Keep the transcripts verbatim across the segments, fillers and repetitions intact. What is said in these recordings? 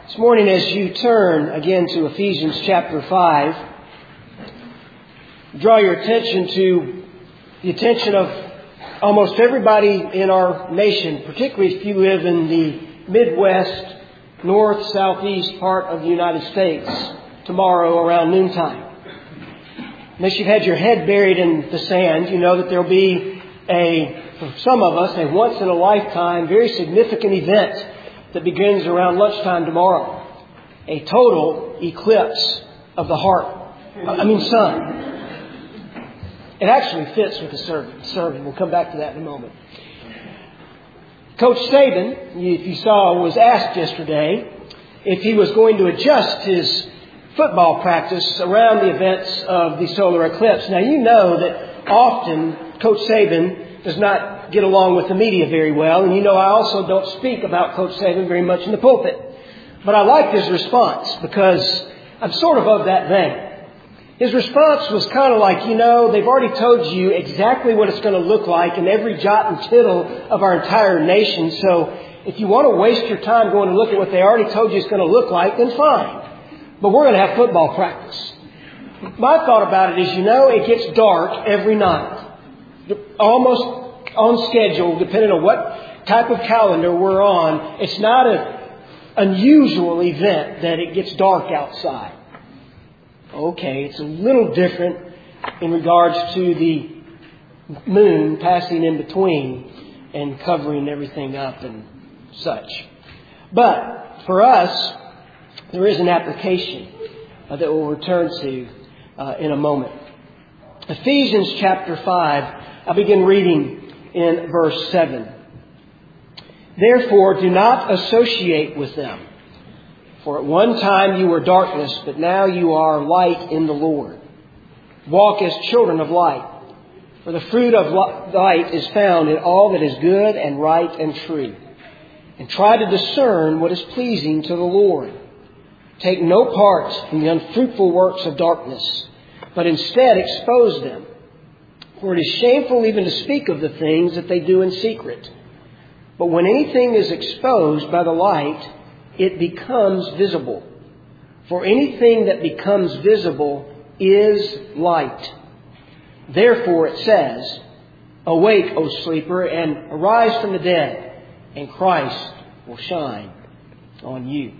This morning, as you turn again to Ephesians chapter five, draw your attention to the attention of almost everybody in our nation, particularly if you live in the Midwest, North, Southeast part of the United States, tomorrow around noontime. Unless you've had your head buried in the sand, you know that there'll be a, for some of us, a once-in-a-lifetime, very significant event that begins around lunchtime tomorrow. A total eclipse of the heart. I mean sun. It actually fits with the sermon. sermon. We'll come back to that in a moment. Coach Saban, if you saw, was asked yesterday if he was going to adjust his football practice around the events of the solar eclipse. Now, you know that often Coach Saban does not get along with the media very well. And you know I also don't speak about Coach Saban very much in the pulpit. But I liked his response because I'm sort of of that vein. His response was kind of like, you know, they've already told you exactly what it's going to look like in every jot and tittle of our entire nation. So if you want to waste your time going to look at what they already told you it's going to look like, then fine. But we're going to have football practice. My thought about it is, you know, it gets dark every night. Almost on schedule, depending on what type of calendar we're on. It's not an unusual event that it gets dark outside. Okay, it's a little different in regards to the moon passing in between and covering everything up and such. But for us, there is an application uh, that we'll return to uh, in a moment. Ephesians chapter five, I begin reading in verse seven. Therefore, do not associate with them. For at one time you were darkness, but now you are light in the Lord. Walk as children of light. For the fruit of light is found in all that is good and right and true. And try to discern what is pleasing to the Lord. Take no part in the unfruitful works of darkness, but instead expose them. For it is shameful even to speak of the things that they do in secret. But when anything is exposed by the light, it becomes visible. For anything that becomes visible is light. Therefore it says, awake, O sleeper, and arise from the dead, and Christ will shine on you.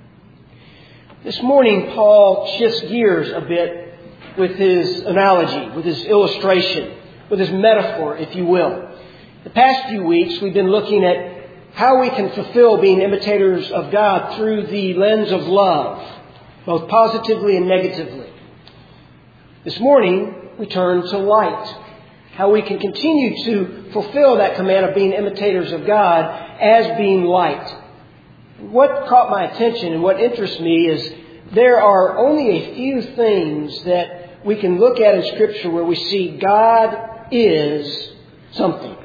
This morning, Paul shifts gears a bit with his analogy, with his illustration, with his metaphor, if you will. The past few weeks, we've been looking at how we can fulfill being imitators of God through the lens of love, both positively and negatively. This morning, we turn to light, how we can continue to fulfill that command of being imitators of God as being light. What caught my attention and what interests me is there are only a few things that we can look at in Scripture where we see God is something.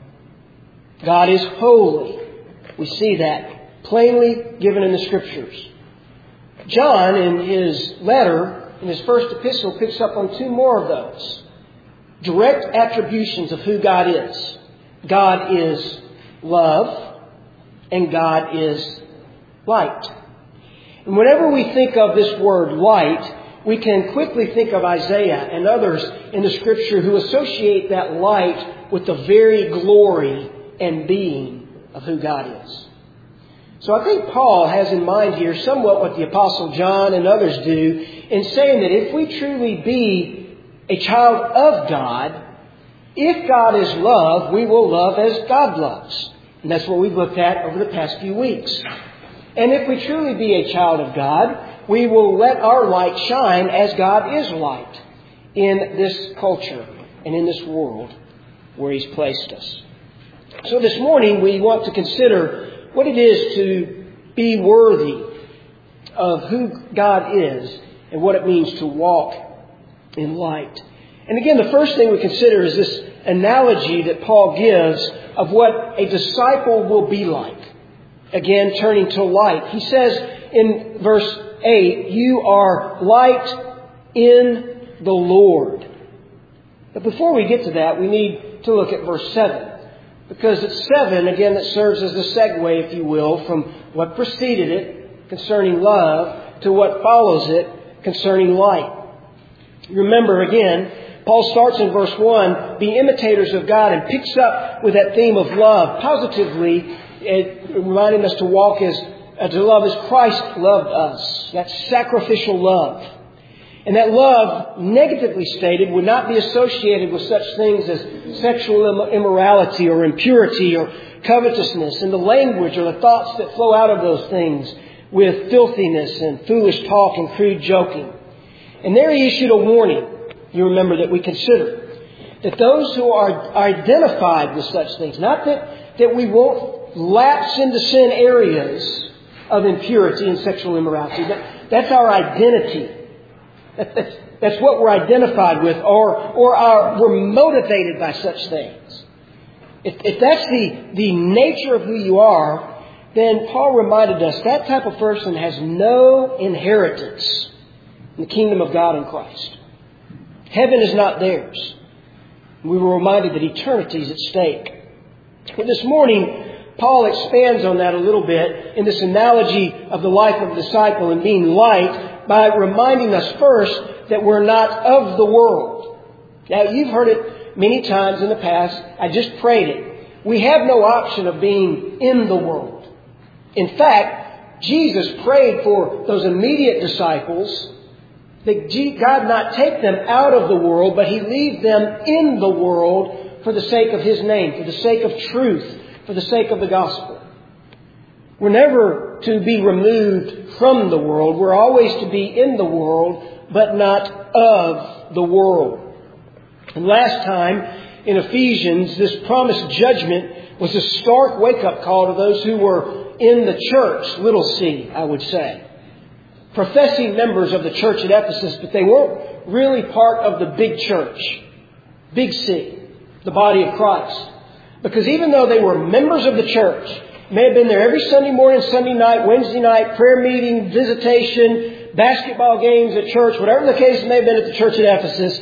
God is holy. We see that plainly given in the Scriptures. John, in his letter, in his first epistle, picks up on two more of those. Direct attributions of who God is. God is love, and God is light. And whenever we think of this word light, we can quickly think of Isaiah and others in the Scripture who associate that light with the very glory and being of who God is. So I think Paul has in mind here somewhat what the Apostle John and others do in saying that if we truly be a child of God, if God is love, we will love as God loves. And that's what we've looked at over the past few weeks. And if we truly be a child of God, we will let our light shine as God is light in this culture and in this world where He's placed us. So this morning we want to consider what it is to be worthy of who God is and what it means to walk in light. And again, the first thing we consider is this analogy that Paul gives of what a disciple will be like. Again, turning to light. He says in verse eight, you are light in the Lord. But before we get to that, we need to look at verse seven. Because it's seven, again, that serves as the segue, if you will, from what preceded it concerning love to what follows it concerning light. Remember again, Paul starts in verse one, be imitators of God, and picks up with that theme of love positively, reminding us to walk as, to love as Christ loved us. That sacrificial love. And that love, negatively stated, would not be associated with such things as sexual immorality or impurity or covetousness, and the language or the thoughts that flow out of those things with filthiness and foolish talk and crude joking. And there he issued a warning, you remember, that we consider. That those who are identified with such things, not that, that we won't lapse into sin areas of impurity and sexual immorality, but that's our identity. That's, that's what we're identified with, or, or our, we're motivated by such things. If, if that's the, the nature of who you are, then Paul reminded us that type of person has no inheritance in the kingdom of God in Christ. Heaven is not theirs. We were reminded that eternity is at stake. But this morning, Paul expands on that a little bit in this analogy of the life of a disciple and being light by reminding us first that we're not of the world. Now, you've heard it many times in the past. I just prayed it. We have no option of being in the world. In fact, Jesus prayed for those immediate disciples that God not take them out of the world, but He leave them in the world for the sake of His name, for the sake of truth, for the sake of the gospel. We're never to be removed from the world. We're always to be in the world, but not of the world. And last time in Ephesians, this promised judgment was a stark wake-up call to those who were in the church, little c, I would say. Professing members of the church at Ephesus, but they weren't really part of the big church, big C, the body of Christ. Because even though they were members of the church, may have been there every Sunday morning, Sunday night, Wednesday night, prayer meeting, visitation, basketball games at church, whatever the case may have been at the church at Ephesus,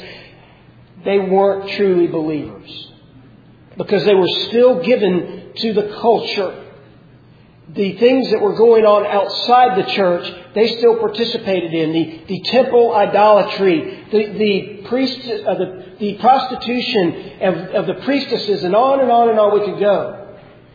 they weren't truly believers. Because they were still given to the culture. The things that were going on outside the church, they still participated in. The, the temple idolatry, the, the, priest, uh, the, the prostitution of, of the priestesses, and on and on and on we could go.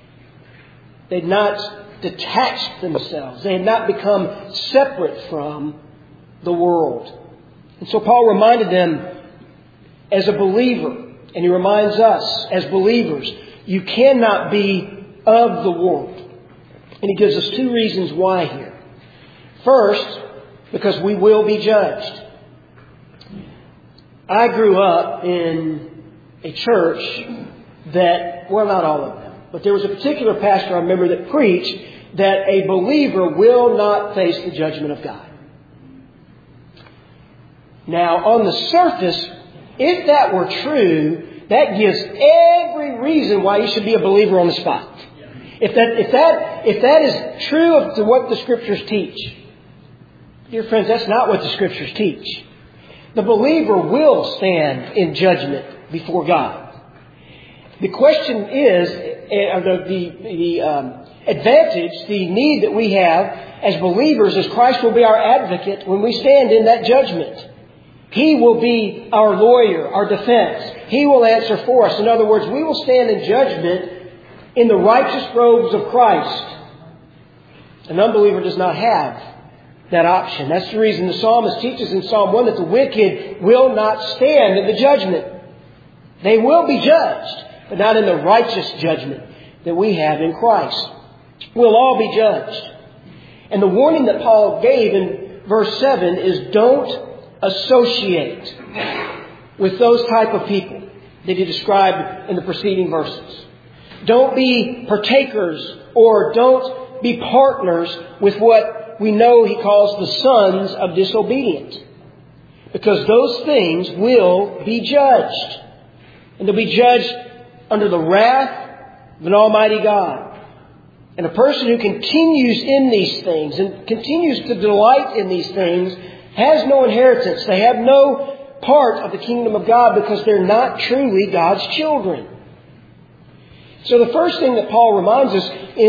They'd not detached themselves. They had not become separate from the world. And so Paul reminded them as a believer, and he reminds us as believers, you cannot be of the world. And he gives us two reasons why here. First, because we will be judged. I grew up in a church that, well, not all of them, but there was a particular pastor I remember that preached that a believer will not face the judgment of God. Now, on the surface, if that were true, that gives every reason why you should be a believer on the spot. If that, if that, if that is true of to what the Scriptures teach, dear friends, that's not what the Scriptures teach. The believer will stand in judgment before God. The question is, uh, the, the, the um, advantage, the need that we have as believers is Christ will be our advocate when we stand in that judgment. He will be our lawyer, our defense. He will answer for us. In other words, we will stand in judgment in the righteous robes of Christ. An unbeliever does not have that option. That's the reason the psalmist teaches in Psalm one that the wicked will not stand in the judgment. They will be judged, but not in the righteous judgment that we have in Christ. We'll all be judged. And the warning that Paul gave in verse seven is don't associate with those type of people that he described in the preceding verses. Don't be partakers or don't be partners with what we know he calls the sons of disobedience. Because those things will be judged. And they'll be judged under the wrath of an almighty God. And a person who continues in these things and continues to delight in these things has no inheritance. They have no part of the kingdom of God because they're not truly God's children. So the first thing that Paul reminds us in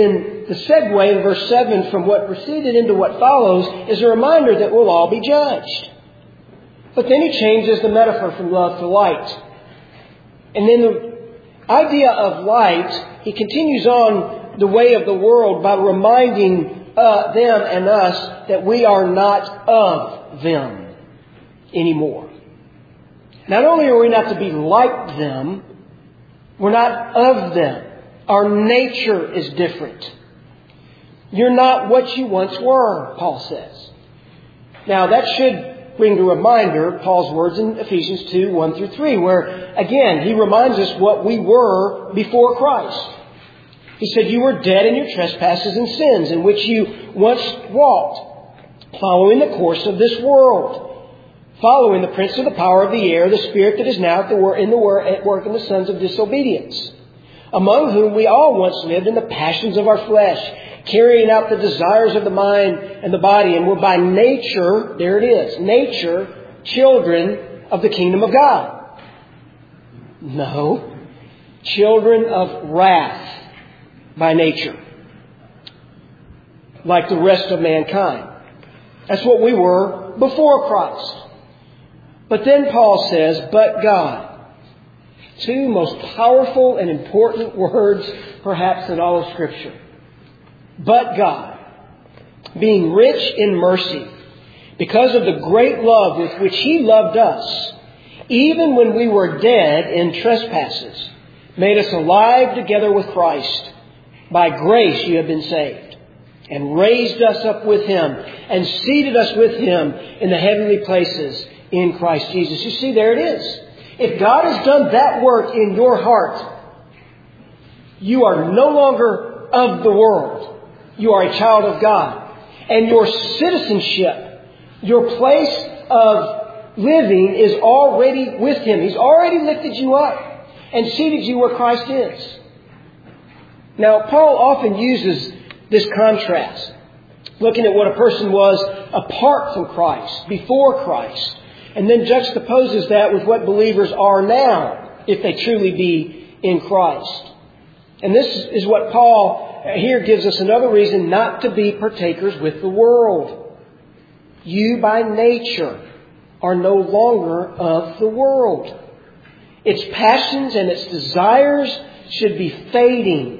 the, the segue in verse seven from what preceded into what follows is a reminder that we'll all be judged. But then he changes the metaphor from love to light. And then the idea of light, he continues on the way of the world by reminding uh, them and us that we are not of them anymore. Not only are we not to be like them, we're not of them. Our nature is different. You're not what you once were, Paul says. Now that should bring to reminder Paul's words in Ephesians two, one through three, where again, he reminds us what we were before Christ. He said, you were dead in your trespasses and sins in which you once walked, following the course of this world, following the prince of the power of the air, the spirit that is now at, the wor- in the wor- at work in the sons of disobedience, among whom we all once lived in the passions of our flesh, carrying out the desires of the mind and the body, and were by nature, there it is, nature, children of the kingdom of God. No, children of wrath by nature, like the rest of mankind. That's what we were before Christ. But then Paul says, but God. Two most powerful and important words, perhaps, in all of Scripture. But God, being rich in mercy, because of the great love with which He loved us, even when we were dead in trespasses, made us alive together with Christ. By grace you have been saved, and raised us up with Him, and seated us with Him in the heavenly places in Christ Jesus. You see, there it is. If God has done that work in your heart, you are no longer of the world. You are a child of God. And your citizenship, your place of living is already with Him. He's already lifted you up and seated you where Christ is. Now, Paul often uses this contrast, looking at what a person was apart from Christ, before Christ, and then juxtaposes that with what believers are now, if they truly be in Christ. And this is what Paul here gives us another reason not to be partakers with the world. You by nature are no longer of the world. Its passions and its desires should be fading.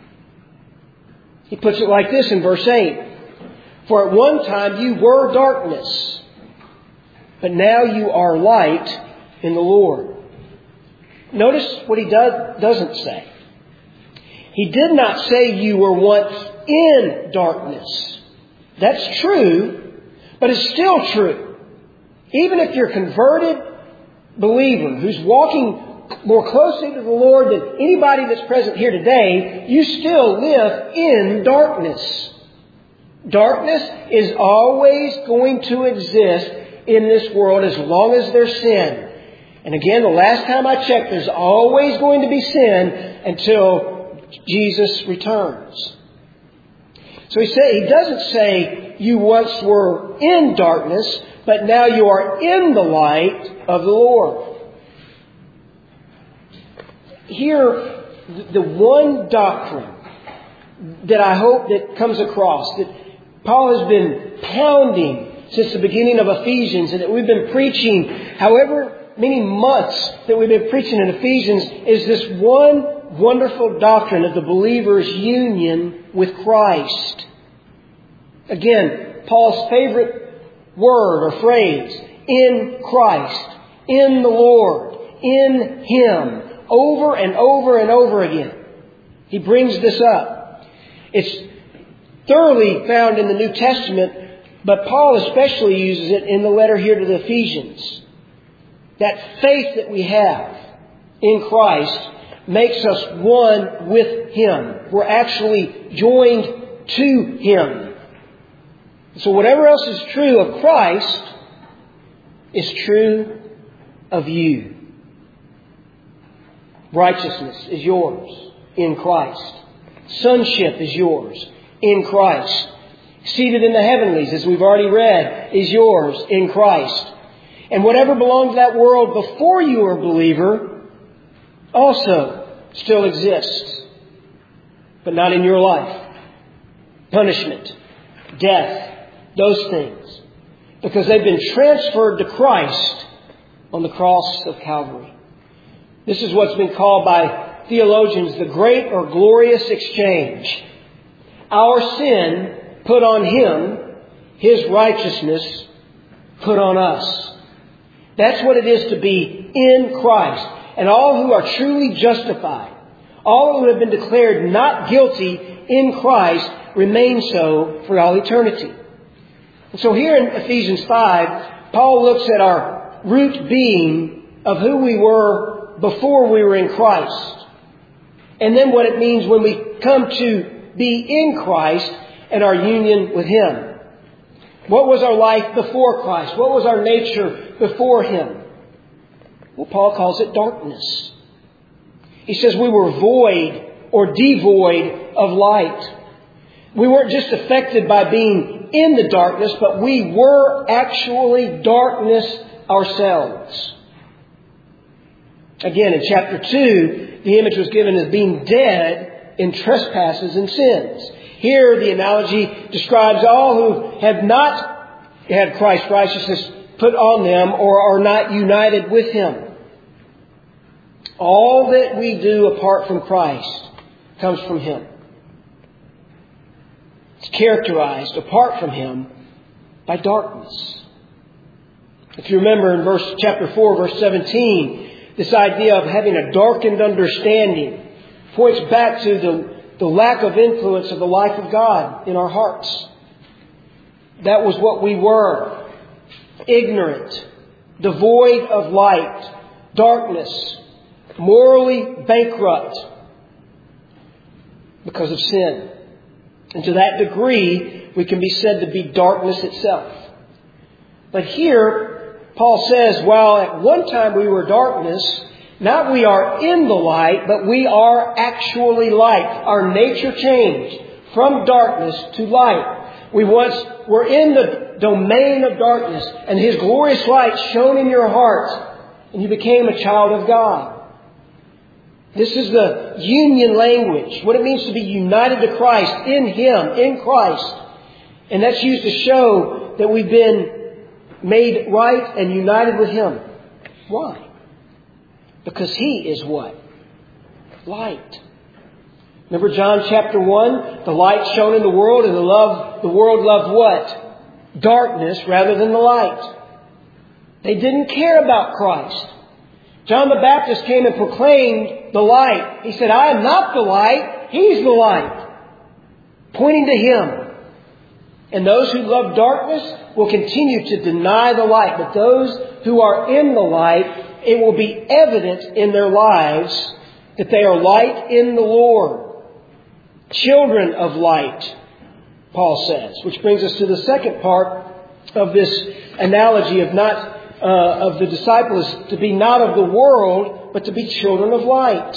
He puts it like this in verse eight. For at one time you were darkness, but now you are light in the Lord. Notice what he does, doesn't say. He did not say you were once in darkness. That's true, but it's still true. Even if you're a converted believer who's walking more closely to the Lord than anybody that's present here today, you still live in darkness. Darkness is always going to exist in this world as long as there's sin. And again, the last time I checked, there's always going to be sin until Jesus returns. So he say, he doesn't say you once were in darkness, but now you are in the light of the Lord. Here, the one doctrine that I hope that comes across, that Paul has been pounding since the beginning of Ephesians, and that we've been preaching however many months that we've been preaching in Ephesians, is this one wonderful doctrine of the believer's union with Christ. Again, Paul's favorite word or phrase, in Christ, in the Lord, in Him, over and over and over again. He brings this up. It's thoroughly found in the New Testament, but Paul especially uses it in the letter here to the Ephesians. That faith that we have in Christ makes us one with Him. We're actually joined to Him. So whatever else is true of Christ is true of you. Righteousness is yours in Christ. Sonship is yours in Christ. Seated in the heavenlies, as we've already read, is yours in Christ. And whatever belonged to that world before you were a believer also still exists, but not in your life. punishment, death, those things. Because they've been transferred to Christ on the cross of Calvary. This is what's been called by theologians the great or glorious exchange. Our sin put on Him, His righteousness put on us. That's what it is to be in Christ. And all who are truly justified, all who have been declared not guilty in Christ, remain so for all eternity. And so here in Ephesians five, Paul looks at our root being of who we were before we were in Christ. And then what it means when we come to be in Christ and our union with Him. What was our life before Christ? What was our nature before Him? Well, Paul calls it darkness. He says we were void or devoid of light. We weren't just affected by being in the darkness, but we were actually darkness ourselves. Again, in chapter two, the image was given as being dead in trespasses and sins. Here, the analogy describes all who have not had Christ's righteousness put on them or are not united with Him. All that we do apart from Christ comes from Him. It's characterized, apart from Him, by darkness. If you remember in verse chapter four, verse seventeen, this idea of having a darkened understanding points back to the, the lack of influence of the life of God in our hearts. That was what we were. Ignorant, devoid of light, darkness, morally bankrupt because of sin. And to that degree, we can be said to be darkness itself. But here, Paul says, while at one time we were darkness, now we are in the light, but we are actually light. Our nature changed from darkness to light. We once were in the domain of darkness, and His glorious light shone in your heart, and you became a child of God. This is the union language, what it means to be united to Christ, in Him, in Christ. And that's used to show that we've been made right and united with Him. Why? Because He is what? Light. Remember John chapter one? The light shone in the world, and the love, the world loved what? Darkness rather than the light. They didn't care about Christ. John the Baptist came and proclaimed the light. He said, I am not the light. He's the light. Pointing to Him. And those who love darkness will continue to deny the light. But those who are in the light, it will be evident in their lives that they are light in the Lord. Children of light, Paul says. Which brings us to the second part of this analogy of not Uh, of the disciples, to be not of the world, but to be children of light.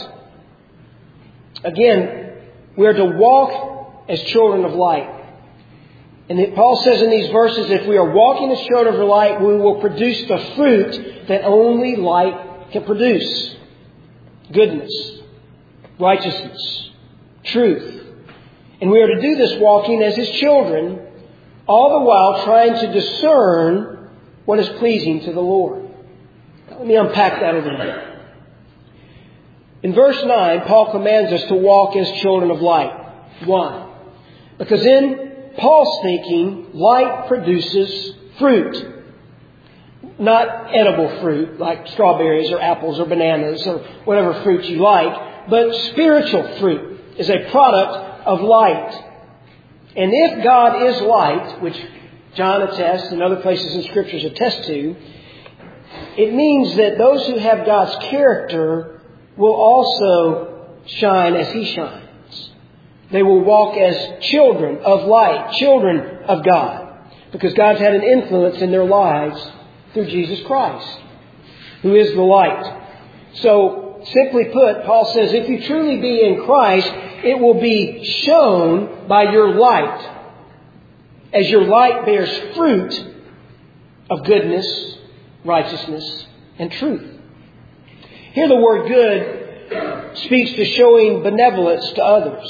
Again, we are to walk as children of light. And Paul says in these verses, if we are walking as children of light, we will produce the fruit that only light can produce. Goodness, righteousness, truth. And we are to do this walking as His children, all the while trying to discern what is pleasing to the Lord. Let me unpack that a little bit. In verse nine, Paul commands us to walk as children of light. Why? Because in Paul's thinking, light produces fruit. Not edible fruit like strawberries or apples or bananas or whatever fruit you like, but spiritual fruit is a product of light. And if God is light, which John attests and other places in Scriptures attest to, it means that those who have God's character will also shine as He shines. They will walk as children of light, children of God, because God's had an influence in their lives through Jesus Christ, who is the light. So, simply put, Paul says, if you truly be in Christ, it will be shown by your light. As your light bears fruit of goodness, righteousness, and truth. Here the word good speaks to showing benevolence to others.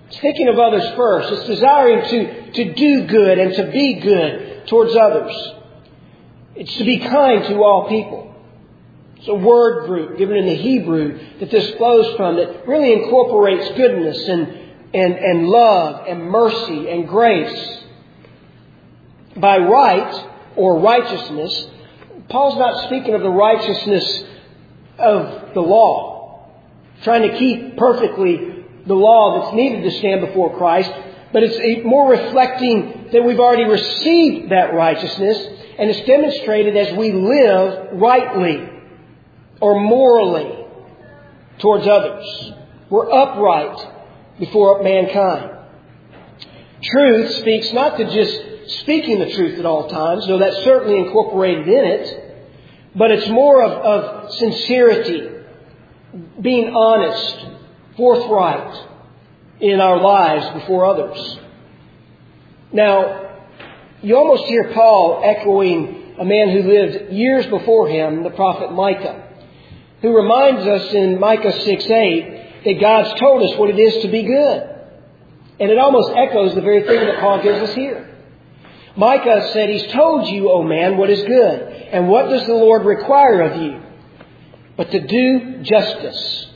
It's thinking of others first. It's desiring to, to do good and to be good towards others. It's to be kind to all people. It's a word group given in the Hebrew that this flows from that really incorporates goodness and, and, and love and mercy and grace. By right or righteousness, Paul's not speaking of the righteousness of the law, trying to keep perfectly the law that's needed to stand before Christ, but it's more reflecting that we've already received that righteousness, and it's demonstrated as we live rightly or morally towards others. We're upright before mankind. Truth speaks not to just speaking the truth at all times, though that's certainly incorporated in it, but it's more of, of sincerity, being honest, forthright in our lives before others. Now, you almost hear Paul echoing a man who lived years before him, the prophet Micah, who reminds us in Micah six eight that God's told us what it is to be good. And it almost echoes the very thing that Paul gives us here. Micah said, He's told you, O man, what is good. And what does the Lord require of you? But to do justice.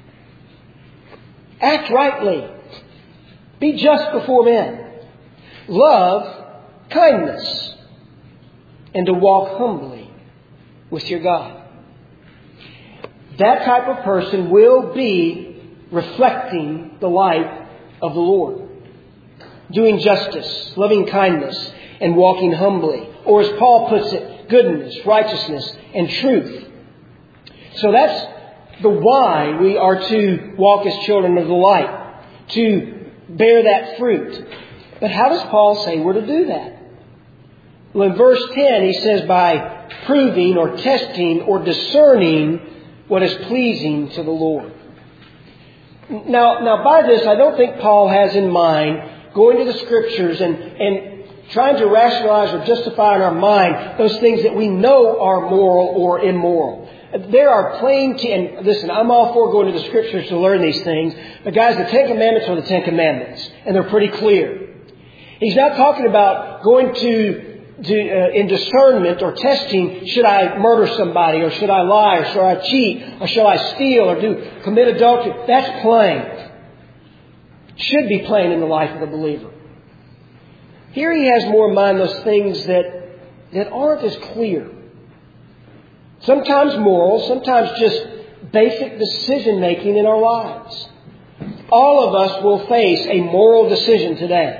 Act rightly. Be just before men. Love kindness. And to walk humbly with your God. That type of person will be reflecting the light of the Lord. Doing justice, loving kindness, and walking humbly. Or as Paul puts it, goodness, righteousness, and truth. So that's the why we are to walk as children of the light. To bear that fruit. But how does Paul say we're to do that? Well, in verse ten, he says by proving or testing or discerning what is pleasing to the Lord. Now, now by this, I don't think Paul has in mind going to the Scriptures and, and trying to rationalize or justify in our mind those things that we know are moral or immoral. There are plain, t- and listen, I'm all for going to the Scriptures to learn these things. But guys, the Ten Commandments are the Ten Commandments. And they're pretty clear. He's not talking about going to, to uh, in discernment or testing, should I murder somebody, or should I lie, or should I cheat, or should I steal, or do commit adultery. That's plain. Should be plain in the life of the believer. Here he has more in mind those things that, that aren't as clear. Sometimes moral, sometimes just basic decision making in our lives. All of us will face a moral decision today.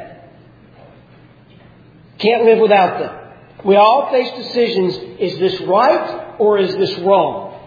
Can't live without them. We all face decisions. Is this right or is this wrong?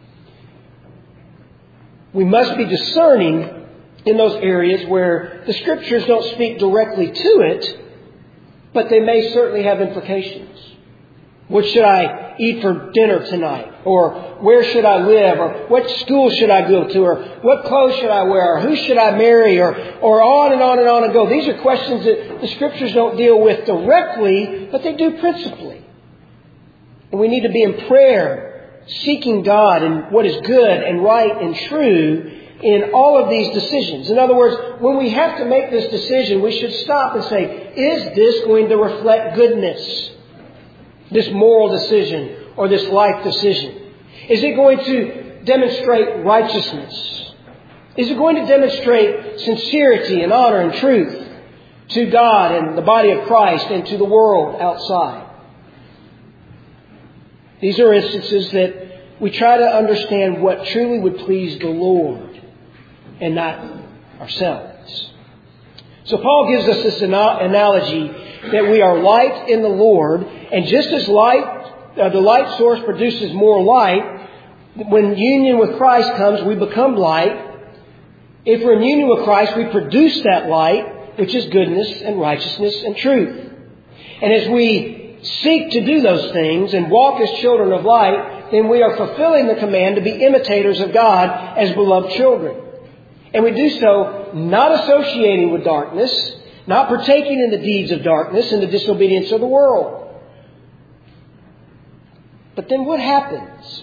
We must be discerning in those areas where the Scriptures don't speak directly to it, but they may certainly have implications. What should I eat for dinner tonight? Or where should I live? Or what school should I go to? Or what clothes should I wear? Or who should I marry? Or, or on and on and on and go. These are questions that the Scriptures don't deal with directly, but they do principally. And we need to be in prayer, seeking God and what is good and right and true in all of these decisions. In other words, when we have to make this decision, we should stop and say, is this going to reflect goodness? This moral decision or this life decision? Is it going to demonstrate righteousness? Is it going to demonstrate sincerity and honor and truth to God and the body of Christ and to the world outside? These are instances that we try to understand what truly would please the Lord and not ourselves. So Paul gives us this analogy that we are light in the Lord, and just as light, uh, the light source produces more light, when union with Christ comes, we become light. If we're in union with Christ, we produce that light, which is goodness and righteousness and truth. And as we seek to do those things and walk as children of light, then we are fulfilling the command to be imitators of God as beloved children. And we do so not associating with darkness, not partaking in the deeds of darkness and the disobedience of the world. But then what happens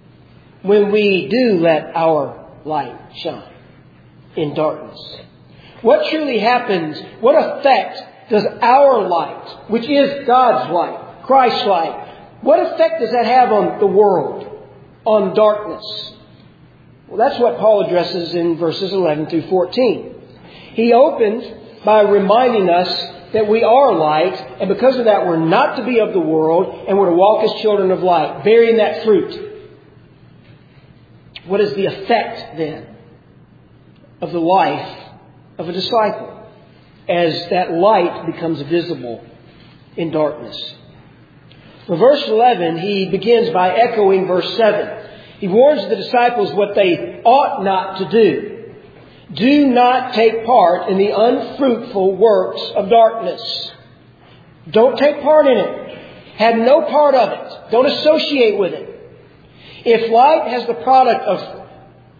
when we do let our light shine in darkness? What truly happens? What effect does our light, which is God's light, Christ's light, what effect does that have on the world, on darkness? Well, that's what Paul addresses in verses eleven through fourteen. He opens by reminding us that we are light, and because of that we're not to be of the world, and we're to walk as children of light, bearing that fruit. What is the effect then of the life of a disciple as that light becomes visible in darkness? For verse eleven, he begins by echoing verse seven. He warns the disciples what they ought not to do. Do not take part in the unfruitful works of darkness. Don't take part in it. Have no part of it. Don't associate with it. If light has the product of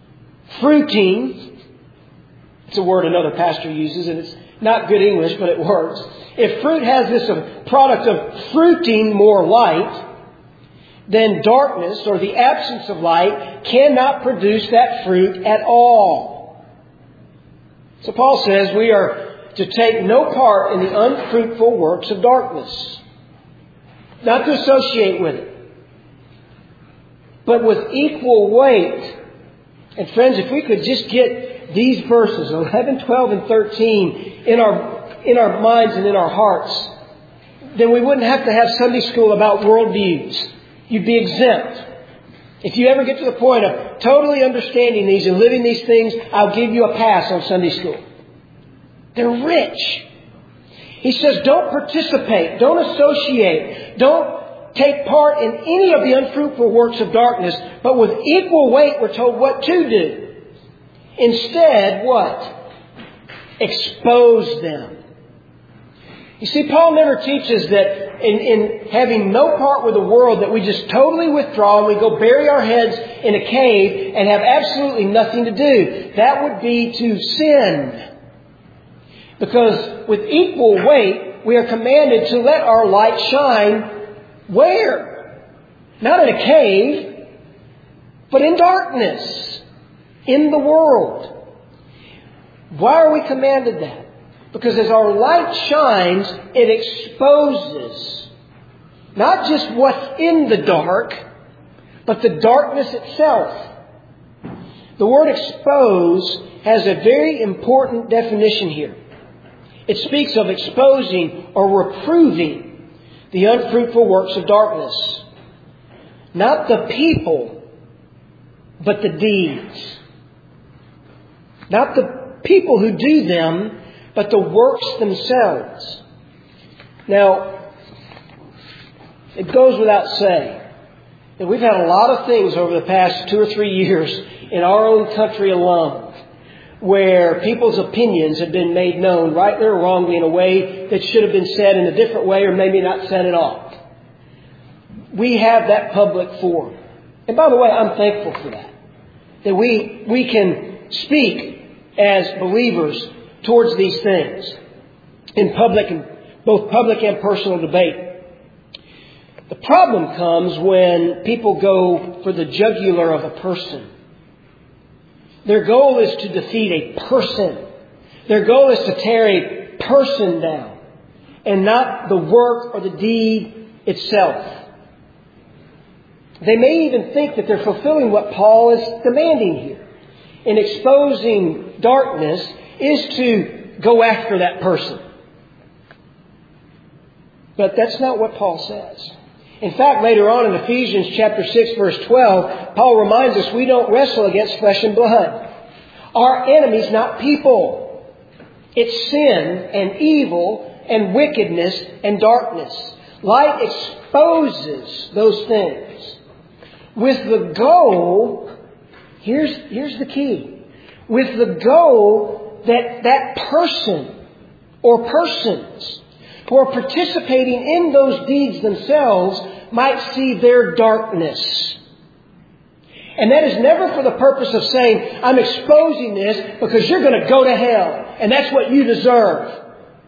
fruiting, it's a word another pastor uses, and it's not good English, but it works. If fruit has this product of fruiting more light, then darkness, or the absence of light, cannot produce that fruit at all. So Paul says we are to take no part in the unfruitful works of darkness. Not to associate with it. But with equal weight. And friends, if we could just get these verses, eleven, twelve, and thirteen, in our, in our minds and in our hearts, then we wouldn't have to have Sunday school about worldviews. You'd be exempt. If you ever get to the point of totally understanding these and living these things, I'll give you a pass on Sunday school. They're rich. He says, don't participate, don't associate, don't take part in any of the unfruitful works of darkness, but with equal weight we're told what to do. Instead, what? Expose them. You see, Paul never teaches that in, in having no part with the world that we just totally withdraw and we go bury our heads in a cave and have absolutely nothing to do. That would be to sin. Because with equal weight, we are commanded to let our light shine where? Not in a cave, but in darkness, in the world. Why are we commanded that? Because as our light shines, it exposes not just what's in the dark, but the darkness itself. The word expose has a very important definition here. It speaks of exposing or reproving the unfruitful works of darkness. Not the people, but the deeds. Not the people who do them, but the works themselves. Now, it goes without saying that we've had a lot of things over the past two or three years in our own country alone where people's opinions have been made known rightly or wrongly in a way that should have been said in a different way or maybe not said at all. We have that public forum. And by the way, I'm thankful for that. That we, we can speak as believers towards these things in public, and both public and personal debate. The problem comes when people go for the jugular of a person. Their goal is to defeat a person. Their goal is to tear a person down and not the work or the deed itself. They may even think that they're fulfilling what Paul is demanding here. In exposing darkness is to go after that person. But that's not what Paul says. In fact, later on in Ephesians chapter six, verse twelve, Paul reminds us we don't wrestle against flesh and blood. Our enemy's not people. It's sin and evil and wickedness and darkness. Light exposes those things with the goal, here's, here's the key, with the goal that that person or persons who are participating in those deeds themselves might see their darkness. And that is never for the purpose of saying, I'm exposing this because you're going to go to hell and that's what you deserve.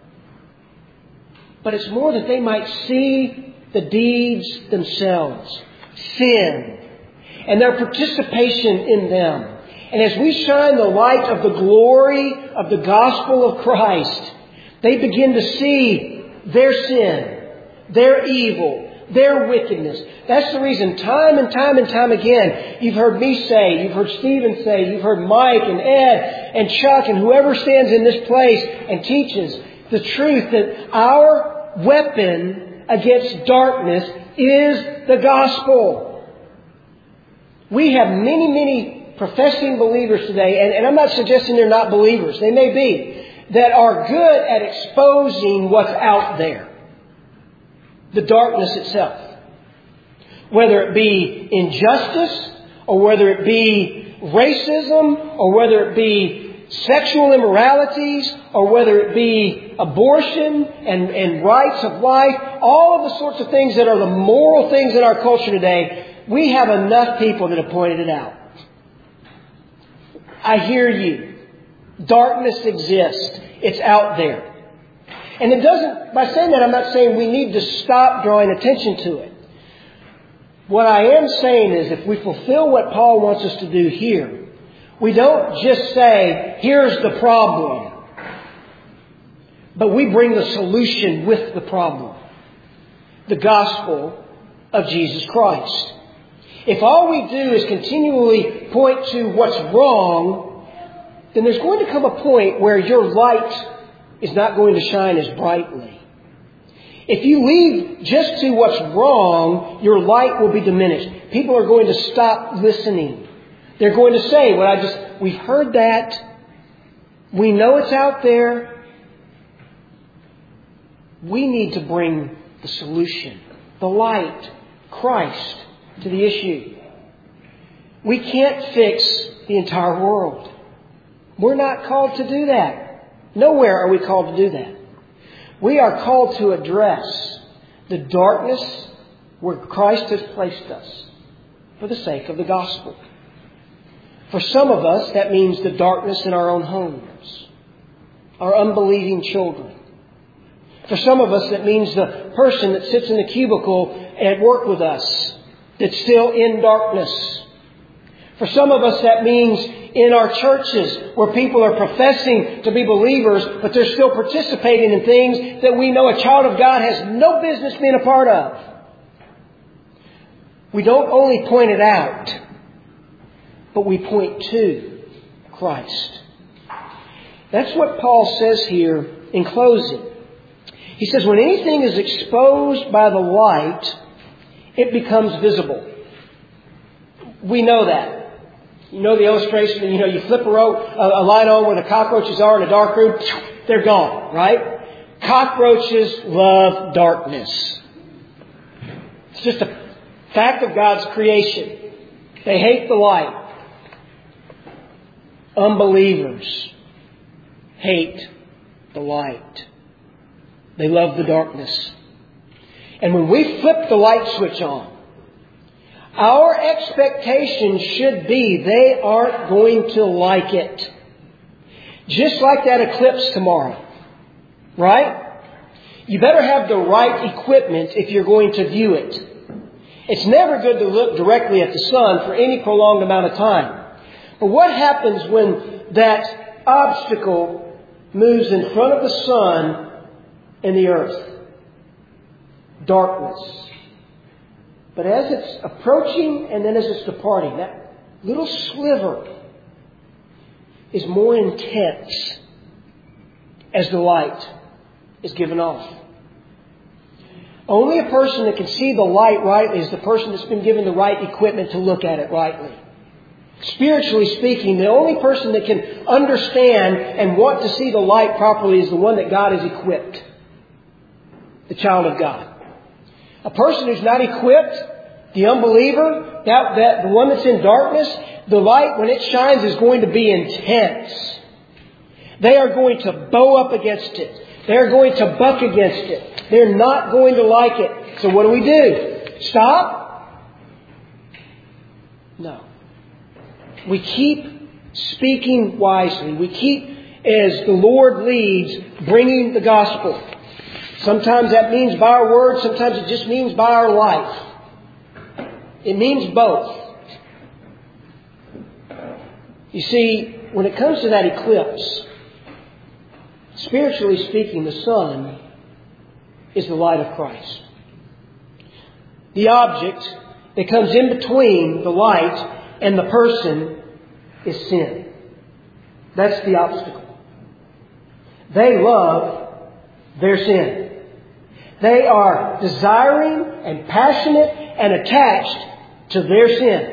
But it's more that they might see the deeds themselves, sin, and their participation in them, And as we shine the light of the glory of the gospel of Christ, they begin to see their sin, their evil, their wickedness. That's the reason time and time and time again, you've heard me say, you've heard Stephen say, you've heard Mike and Ed and Chuck and whoever stands in this place and teaches the truth that our weapon against darkness is the gospel. We have many, many professing believers today, and, and I'm not suggesting they're not believers. They may be, that are good at exposing what's out there. The darkness itself. Whether it be injustice, or whether it be racism, or whether it be sexual immoralities, or whether it be abortion and, and rights of life, all of the sorts of things that are the moral things in our culture today, we have enough people that have pointed it out. I hear you. Darkness exists. It's out there. And it doesn't, by saying that, I'm not saying we need to stop drawing attention to it. What I am saying is if we fulfill what Paul wants us to do here, we don't just say, here's the problem, but we bring the solution with the problem. The gospel of Jesus Christ. If all we do is continually point to what's wrong, then there's going to come a point where your light is not going to shine as brightly. If you leave just to what's wrong, your light will be diminished. People are going to stop listening. They're going to say, "Well, I just we've heard that. We know it's out there." We need to bring the solution, the light, Christ, to the issue. We can't fix the entire world. We're not called to do that. Nowhere are we called to do that. We are called to address the darkness where Christ has placed us for the sake of the gospel. For some of us, that means the darkness in our own homes, our unbelieving children. For some of us, that means the person that sits in the cubicle at work with us that's still in darkness. For some of us, that means in our churches where people are professing to be believers, but they're still participating in things that we know a child of God has no business being a part of. We don't only point it out, but we point to Christ. That's what Paul says here in closing. He says, when anything is exposed by the light, it becomes visible. We know that. You know the illustration, you know, you flip a, row, a, a light on where the cockroaches are in a dark room, they're gone, right? Cockroaches love darkness. It's just a fact of God's creation. They hate the light. Unbelievers hate the light. They love the darkness. And when we flip the light switch on, our expectation should be they aren't going to like it. Just like that eclipse tomorrow. Right? You better have the right equipment if you're going to view it. It's never good to look directly at the sun for any prolonged amount of time. But what happens when that obstacle moves in front of the sun and the earth? Darkness. But as it's approaching and then as it's departing, that little sliver is more intense as the light is given off. Only a person that can see the light rightly is the person that's been given the right equipment to look at it rightly. Spiritually speaking, the only person that can understand and want to see the light properly is the one that God has equipped. The child of God. A person who's not equipped, the unbeliever, that, that the one that's in darkness, the light when it shines is going to be intense. They are going to bow up against it. They're going to buck against it. They're not going to like it. So what do we do? Stop? No. We keep speaking wisely. We keep, as the Lord leads, bringing the gospel. Sometimes that means by our words. Sometimes it just means by our life. It means both. You see, when it comes to that eclipse, spiritually speaking, the sun is the light of Christ. The object that comes in between the light and the person is sin. That's the obstacle. They love their sin. They are desiring and passionate and attached to their sin.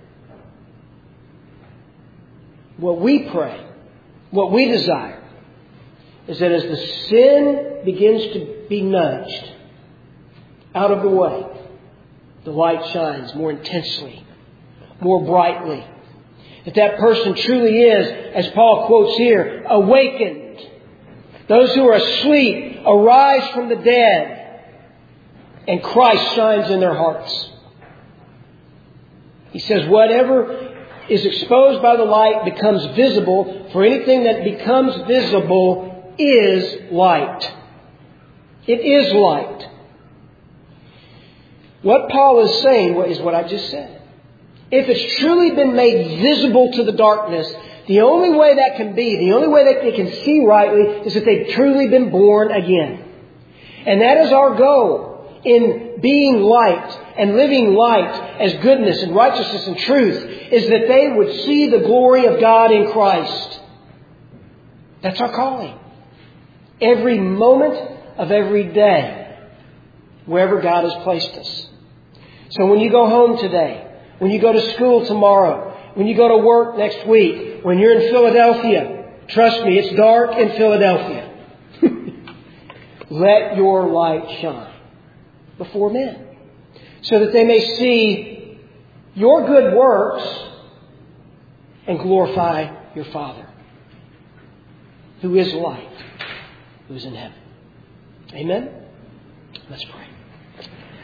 What we pray, what we desire, is that as the sin begins to be nudged out of the way, the light shines more intensely, more brightly. That that person truly is, as Paul quotes here, awakened. Those who are asleep arise from the dead, and Christ shines in their hearts. He says, whatever is exposed by the light becomes visible, for anything that becomes visible is light. It is light. What Paul is saying is what I just said. If it's truly been made visible to the darkness, the only way that can be, the only way that they can see rightly, is if they've truly been born again. And that is our goal in being light and living light as goodness and righteousness and truth, is that they would see the glory of God in Christ. That's our calling. Every moment of every day, wherever God has placed us. So when you go home today, when you go to school tomorrow, when you go to work next week, when you're in Philadelphia, trust me, it's dark in Philadelphia. Let your light shine before men, so that they may see your good works and glorify your Father, who is light, who is in heaven. Amen? Let's pray.